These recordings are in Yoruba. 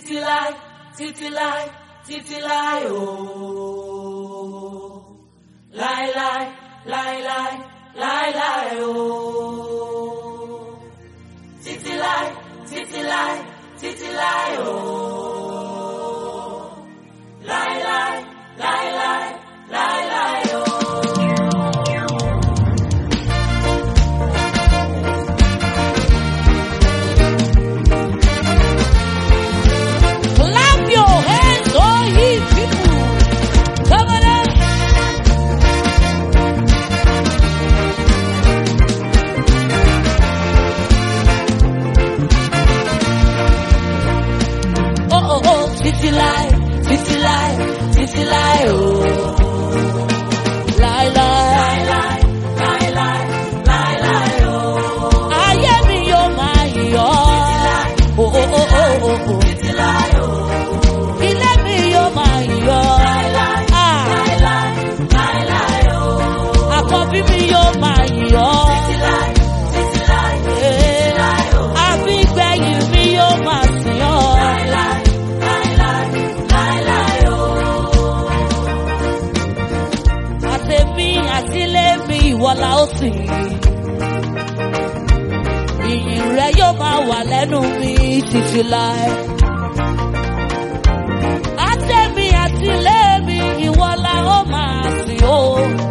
títí láì, títí láì, títí láì ooo. Láíláí, láíláí, láíláí ooo. Títí láì, títí láì, títí láì ooo. Láíláí, láíláí, láíláí ooo. Clap your hands, all ye people. Come on up. Títí láì, títí láì, títí láì ooo. Láíláí, Láíláí, láíláí ooo. ayé mi yóò máa yọ̀. Títí láì ooo. Ilé mi yóò máa yọ̀. Láíláí, láíláí ooo. Àkọ́bí mi yóò máa yọ̀. Títí láì, títí láì, títí láì ooo. Àbígbẹ̀yìn mi yóò máa sìn ọ́. Láíláí, láíláí, láíláí ooo. Àtẹ̀mí àtílé mi ìwọ la ó sìn. Ìyìn rẹ yóò máa wà lẹ́nu mi títí láé. Àtẹ̀mí àtílé mi ìwọ la ó máa sìn o.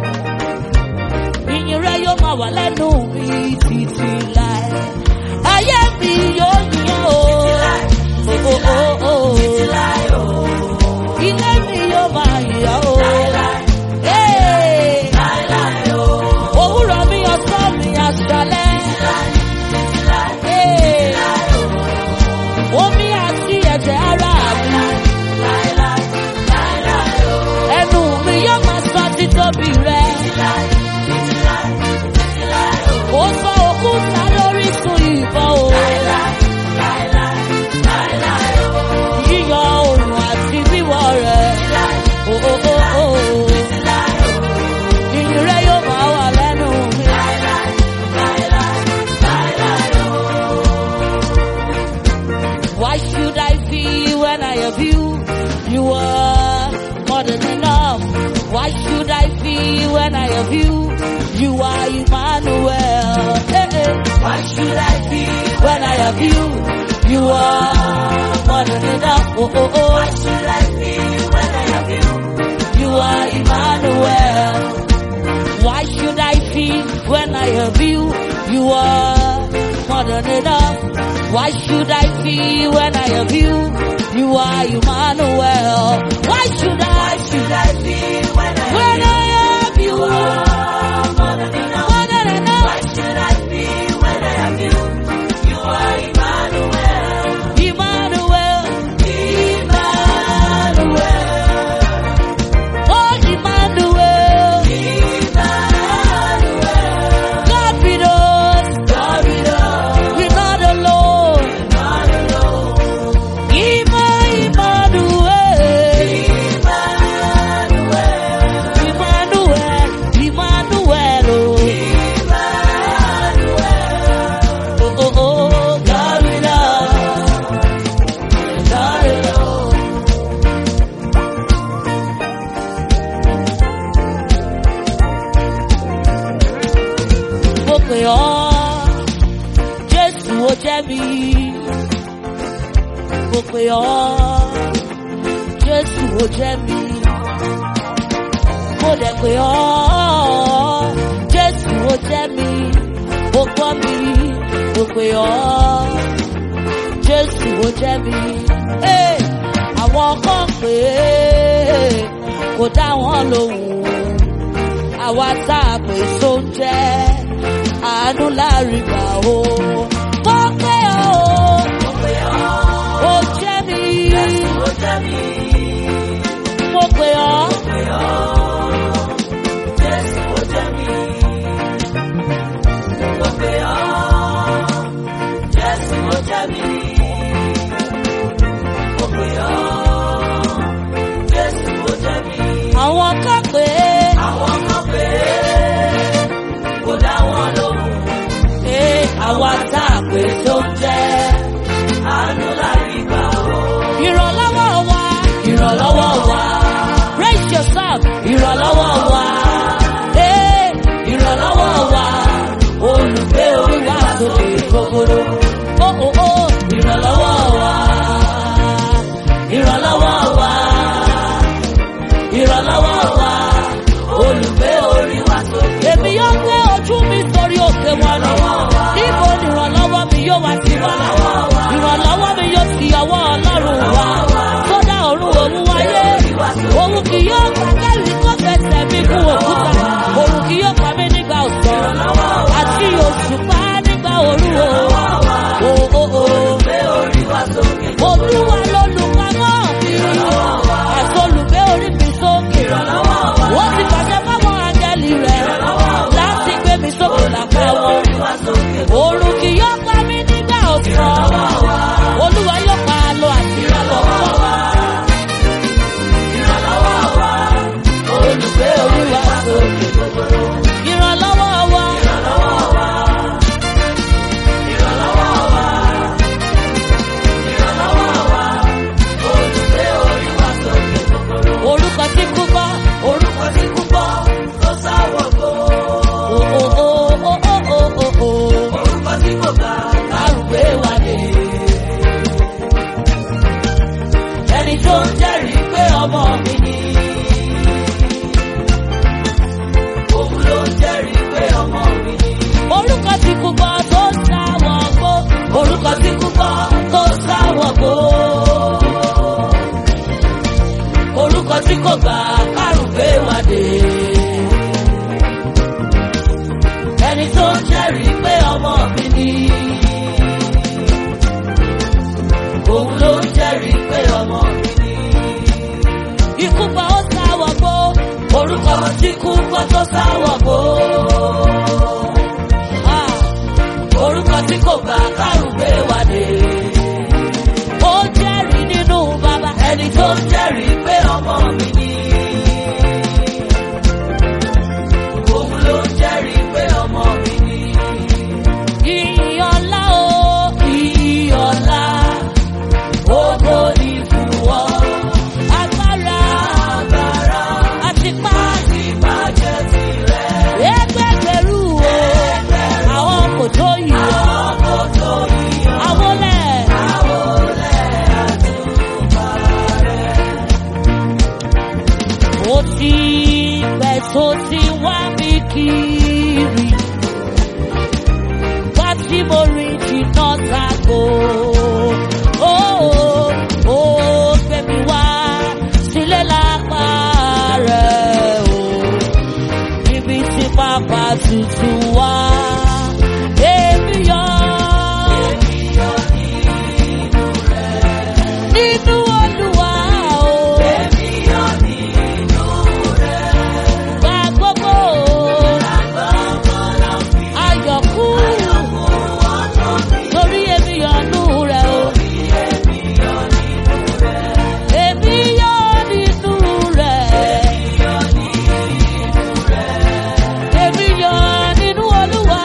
Ìyìn rẹ yóò máa wà lẹ́nu mi títí láé. Ayé mi yóò yìn ọ́ o. Títí láì ooo. Ilé mi yóò máa yìn ọ́ o. Láíláí, Hey! láíláí ooo. Òwúrọ̀ mi ọ̀sán mi àṣálẹ́. Títí láì, Hey! láì ooo. Omi àti ẹ̀jẹ̀ ara mi. Láíláí, láíláí ooo. Ẹnu mi yóò máa sọ títóbi rẹ̀. Títí láì, títí láì ooo. Ó sọ òkúta lórí sun ìbọn o. Láíláí, láíláí, láíláí ooo. Yíyọ oòrùn àti wíwọ̀ rẹ̀. Títí láì, títí láì ooo. Ìyìn rẹ̀ yóò máa wà lẹ́nu mi. Láíláí, láíláí, láíláí ooo. Why should I feel when I have you? You are more than enough. Why should I feel when I have you? You are Emmanuel. Hey, hey. Why should I feel When I have you, you are more than enough. Oh, oh, Why oh. should I feel when I have you? You are Emmanuel. Why should I feel when I have you? You are more than enough. Why should I feel when I have you? You are Emmanuel. Why should I feel when when I have you? are more than enough? More than enough. Why should I feel when I have you? You are Emmanuel. Emmanuel. Emmanuel. Oh, Emmanuel. Emmanuel. God with us. God with us. We're not alone. Not alone. Emmanuel. mo pè ọ́ Jésù ó jẹ́ mi mo dẹ̀ pè ọ́ Jésù ó jẹ́ mi ó gbọ́ mi mo pè ọ́ Jésù ó jẹ́ mi. Àwọn kan pè é kò dá wọn lóhùn àwa tá a pè sóúnjẹ àánú láàrin gbà ó. Mo pè ọ́ ó jẹ́ mi mo pè ọ́ Jésù ó jẹ́ mi mo pè ọ́ Jésù ó jẹ́ mi mo pè ọ́ Jésù ó jẹ́ mi. àwọn kan pè é kò dá wọn lóhùn àwa tá a kò gbà kárùn gbé wa dé. Ẹni tó ń jẹ́rìí pé ọmọ mi ni. Òun ló ń jẹ́rìí pé ọmọ mi ni. Ikú pa ó sáwọ̀ gbó, orúkọ tí kú gbọ́ tó sáwọ̀ gbó. Orúkọ tí kò gbà kárùn gbé wa dé. Ó jẹ́rìí nínú bàbá. Ẹni tó ń jẹ́rìí pé ọmọ mi ni. Òun ló ń jẹ́rìí pé ọmọ mi ni. Ìyìn ọlá o, ìyìn ọlá, ògo ni fún ọ. Agbára àti ipá jẹ́ tirẹ̀. Ẹgbẹgbẹ̀rún o, àwọn kò tó yìí o. Àwọlẹ̀ ó ti pẹ́ tó ti wá mi kiri. Wá tí mo rí jìnnà sago. Ó gbé mi wá sílé lápá rẹ̀ o. Ibi tí pápá tutù wá. Èmi yọ̀ nínú Olúwa o. Gba gbogbo ayọ̀ kú. Torí èmi yọ̀ nínú rẹ̀ o. Èmi yọ̀ nínú rẹ̀. Èmi yọ̀ nínú Olúwa.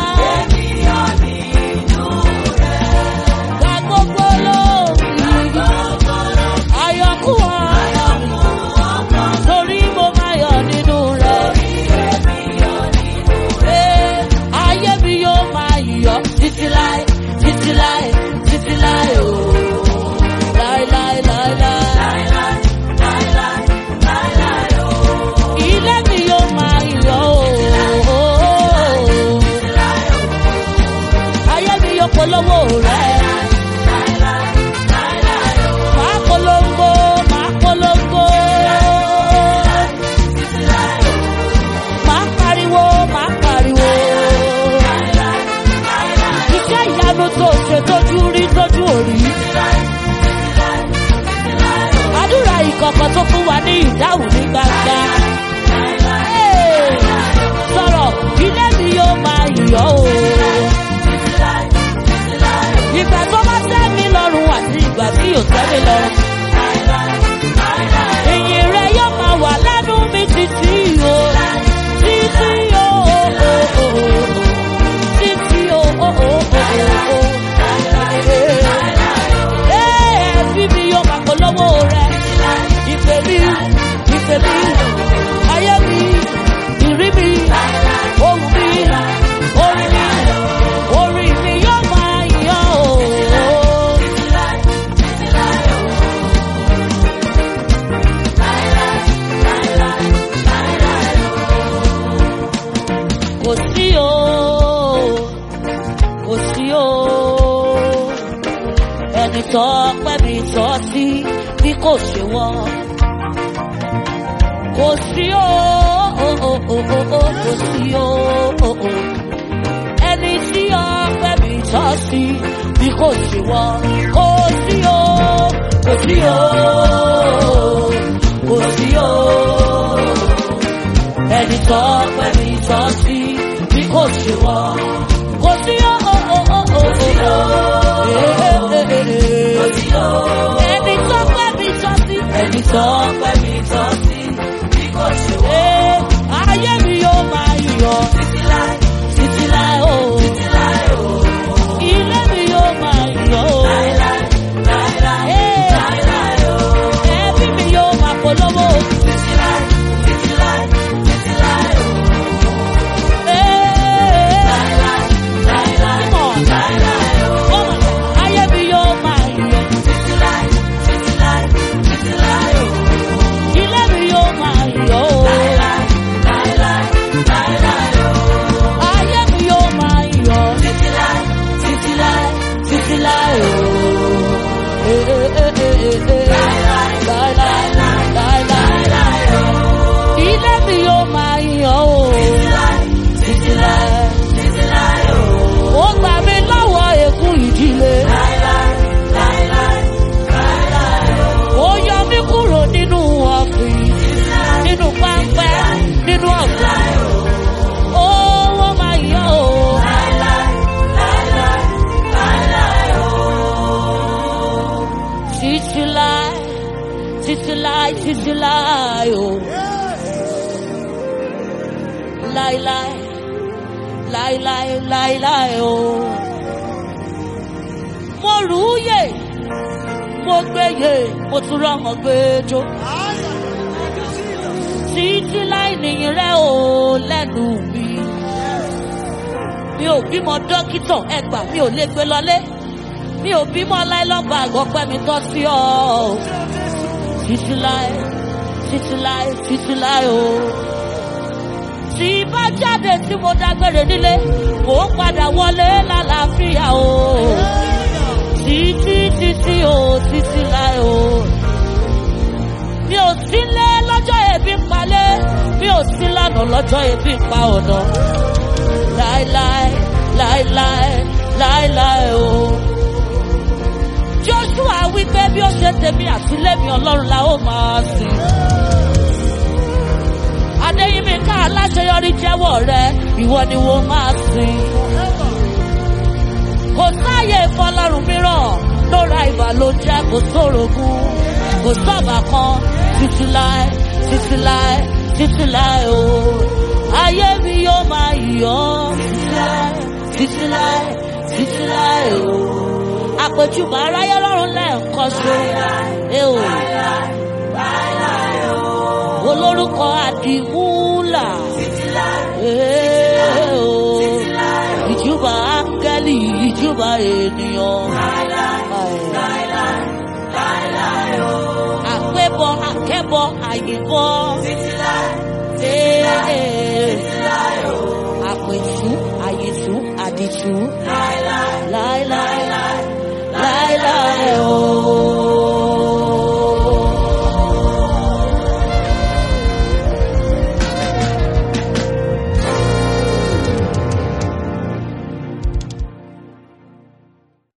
Gba gbogbo lórí ayọ̀ kú ọ. Torí mo máa yọ̀ nínú rẹ̀. Ayé mi yóò máa yọ̀ títí láé, títí láé, títí láé o. Láé láé láé láé. Ilé mi yóò máa yọ̀ o. Ayé mi yóò polówó rẹ̀. Máa polongo, máa polongo. Máa pariwo, máa pariwo. Iṣẹ́ ìyanu tó ṣe tójú rí tójú òrí. Àdúrà ìkọ̀kọ̀ tó fún wa ní ìdáhùn ní gbangba. Sọ̀rọ̀, ilé mi yóò máa yọ̀ o. Ìgbà tó bá tẹ́ mi lọ́rùn àti ìgbà tí yóò tẹ́ mi lọ́rùn. Ìyìn rẹ̀ yóò máa wà lẹ́nu mi títí o. Títí o. Títí o. Ẹbí mi yóò máa polówó rẹ̀. Ìfẹ́ mi, ayé mi, ìrí mi, ohùn mi, orin mi yóò máa yọ̀ o. Kò sí o, kò sí o, ẹni tó pẹ́ mi tọ́ sí bí kò ṣe wọ́n. Kò sí o, kò sí o, ẹni tí ọpẹ́ mi tọ́ sí bí kò ṣe wọ́n. Kò sí o, kò sí o, kò sí o, ẹni tó ọpẹ́ mi tọ́ sí bí kò ṣe wọ́n. Kò sí o, kò sí o, ẹni tó ọpẹ́ mi tọ́ sí, ẹni tó ọpẹ́ mi tọ́ sí bí kò ṣe wọ́n. Ayé mi yóò máa yọ̀ títí láé, títí láé o. Ilé mi yóò máa yọ̀ o. Ẹbí mi yóò máa polówó títí láé, títí láé, títí láé o. Ayé mi yóò máa yọ̀ títí láé, títí láé, títí láé o. Ilé títí láé, títí láé, títí láé o. Láíláí, láíláí, láíláí o. Mo rúyè, mo gbéyè, mo tún rọ́mọ gbẹ́jọ́. Títí láé nìyìn rẹ o lẹ́nu mi. Mi ò bímọ dókítà ẹgbà mi ò lè gbé lọlé. Mi ò bímọ láìlọ́gbà àgọ́pẹ́ mi tọ́ sí ọ. Títí láé, títí láé, títí láé o. Tí bá jáde tí mo dágbére nílé, mò ń padà wọlé lálàáfíà o. Títí títí o, títí láé o. Mi ò sí lé lọ́jọ́ ebi ń palẹ̀, mi ò sí lánàá lọ́jọ́ ebi ń pa ọ̀nà. Láíláí, láíláí, láíláí o. Joshua wípé bí ó ṣe tèmi àtìlẹ́mì Ọlọ́run la ó máa sìn. Adéyínmíká aláṣeyọrí jẹ́wọ́ rẹ, ìwọ ni wo máa sìn. Kò sáàyè ìfọlọ́run mìíràn, lóra ìbà ló jẹ́ kò sórogún. Kò sọ́ọ̀bà kan títí láé, títí láé, títí láé o. Ayé mi yóò máa yọ̀ títí láé, títí láé, títí láé o. Àpèjúbà aráyé lọ́run lẹ́ẹ̀kan ṣo. Olórúkọ àdìmúlà. Ìjúbà áńgẹ́lì, ìjúbà ènìyàn. Àpébọ, àkẹ́bọ, àyìnbọ.